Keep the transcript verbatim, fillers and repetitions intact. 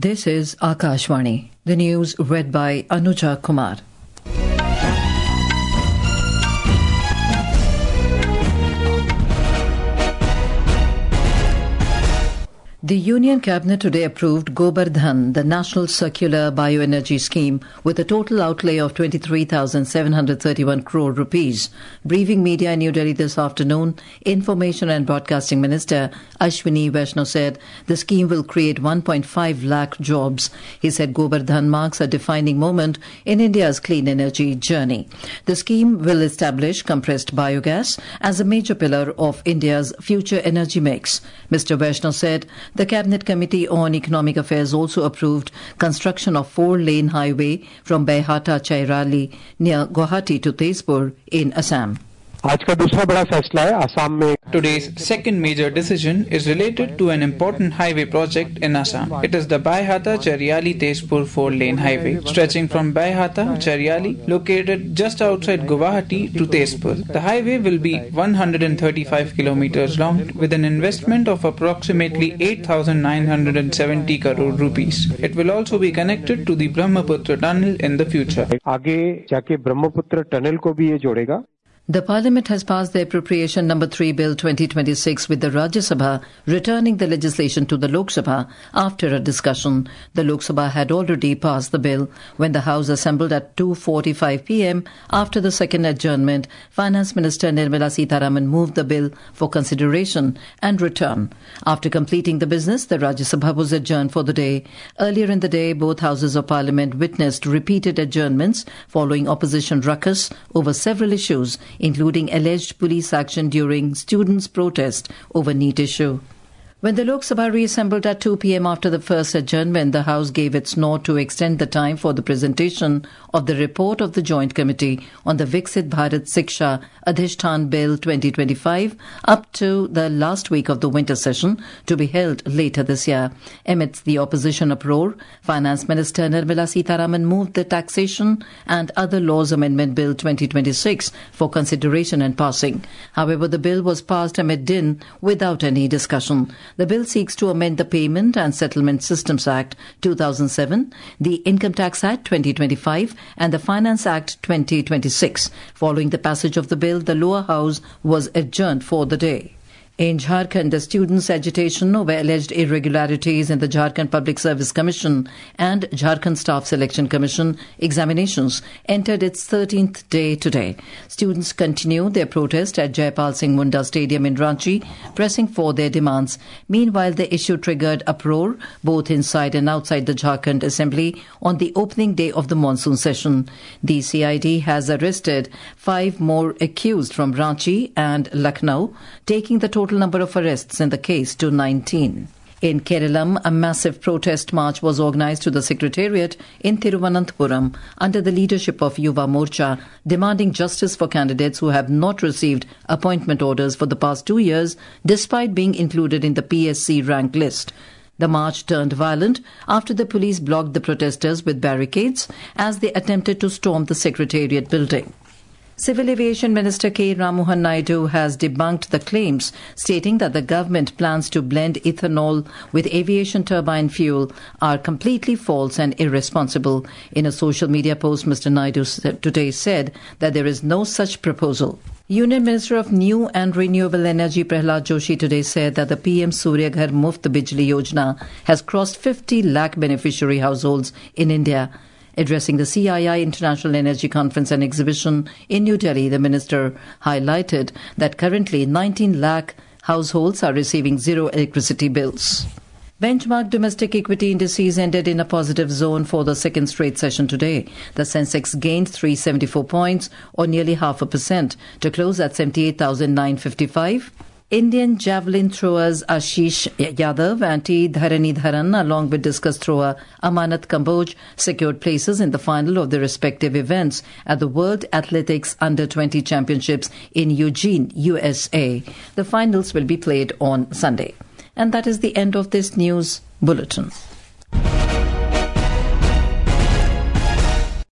This is Akashvani. The news read by Anuja Kumar. The Union Cabinet today approved Gobar Dhan, the National Circular Bioenergy Scheme, with a total outlay of twenty-three thousand seven hundred thirty-one crore rupees. Briefing media in New Delhi this afternoon, Information and Broadcasting Minister Ashwini Vaishnaw said the scheme will create one point five lakh jobs. He said Gobar Dhan marks a defining moment in India's clean energy journey. The scheme will establish compressed biogas as a major pillar of India's future energy mix. Mister Vaishnaw said the Cabinet Committee on Economic Affairs also approved construction of four-lane highway from Baihata-Chairali near Guwahati to Tezpur in Assam. Today's second major decision is related to an important highway project in Assam. It is the Baihata-Chairali-Tezpur four-lane highway, stretching from Baihata-Chairali, located just outside Guwahati, to Tezpur. The highway will be one hundred thirty-five kilometers long, with an investment of approximately eight thousand nine hundred seventy crore rupees. It will also be connected to the Brahmaputra tunnel in the future. The Parliament has passed the Appropriation Number three Bill twenty twenty-six with the Rajya Sabha returning the legislation to the Lok Sabha after a discussion. The Lok Sabha had already passed the bill when the House assembled at two forty-five p.m. After the second adjournment, Finance Minister Nirmala Sitharaman moved the bill for consideration and return. After completing the business, the Rajya Sabha was adjourned for the day. Earlier in the day, both Houses of Parliament witnessed repeated adjournments following opposition ruckus over several issues, including alleged police action during students' protest over NEET issue. When the Lok Sabha reassembled at two p.m. after the first adjournment, the House gave its nod to extend the time for the presentation of the report of the Joint Committee on the Viksit Bharat Siksha Adhishthan Bill twenty twenty-five up to the last week of the winter session, to be held later this year. Amidst the opposition uproar, Finance Minister Nirmala Sitharaman moved the Taxation and Other Laws Amendment Bill twenty twenty-six for consideration and passing. However, the bill was passed amid din without any discussion. The bill seeks to amend the Payment and Settlement Systems Act two thousand seven, the Income Tax Act twenty twenty-five and the Finance Act twenty twenty-six. Following the passage of the bill, the lower house was adjourned for the day. In Jharkhand, the students' agitation over alleged irregularities in the Jharkhand Public Service Commission and Jharkhand Staff Selection Commission examinations entered its thirteenth day today. Students continued their protest at Jaipal Singh Munda Stadium in Ranchi, pressing for their demands. Meanwhile, the issue triggered uproar both inside and outside the Jharkhand Assembly on the opening day of the monsoon session. The C I D has arrested five more accused from Ranchi and Lucknow, taking the total total number of arrests in the case to nineteen. In Kerala, a massive protest march was organised to the Secretariat in Thiruvananthapuram under the leadership of Yuva Morcha, demanding justice for candidates who have not received appointment orders for the past two years despite being included in the P S C rank list. The march turned violent after the police blocked the protesters with barricades as they attempted to storm the Secretariat building. Civil Aviation Minister K. Ramohan Naidu has debunked the claims stating that the government plans to blend ethanol with aviation turbine fuel are completely false and irresponsible. In a social media post, Mister Naidu today said that there is no such proposal. Union Minister of New and Renewable Energy Prahlad Joshi today said that the P M Surya Ghar Muft Bijli Yojana has crossed fifty lakh beneficiary households in India. Addressing the C I I International Energy Conference and Exhibition in New Delhi, the minister highlighted that currently nineteen lakh households are receiving zero electricity bills. Benchmark domestic equity indices ended in a positive zone for the second straight session today. The Sensex gained three hundred seventy-four points, or nearly half a percent, to close at seventy-eight thousand nine hundred fifty-five. Indian javelin throwers Ashish Yadav and T. Dharanidharan, along with discus thrower Amanat Kamboj, secured places in the final of their respective events at the World Athletics Under twenty Championships in Eugene, U S A. The finals will be played on Sunday. And that is the end of this news bulletin.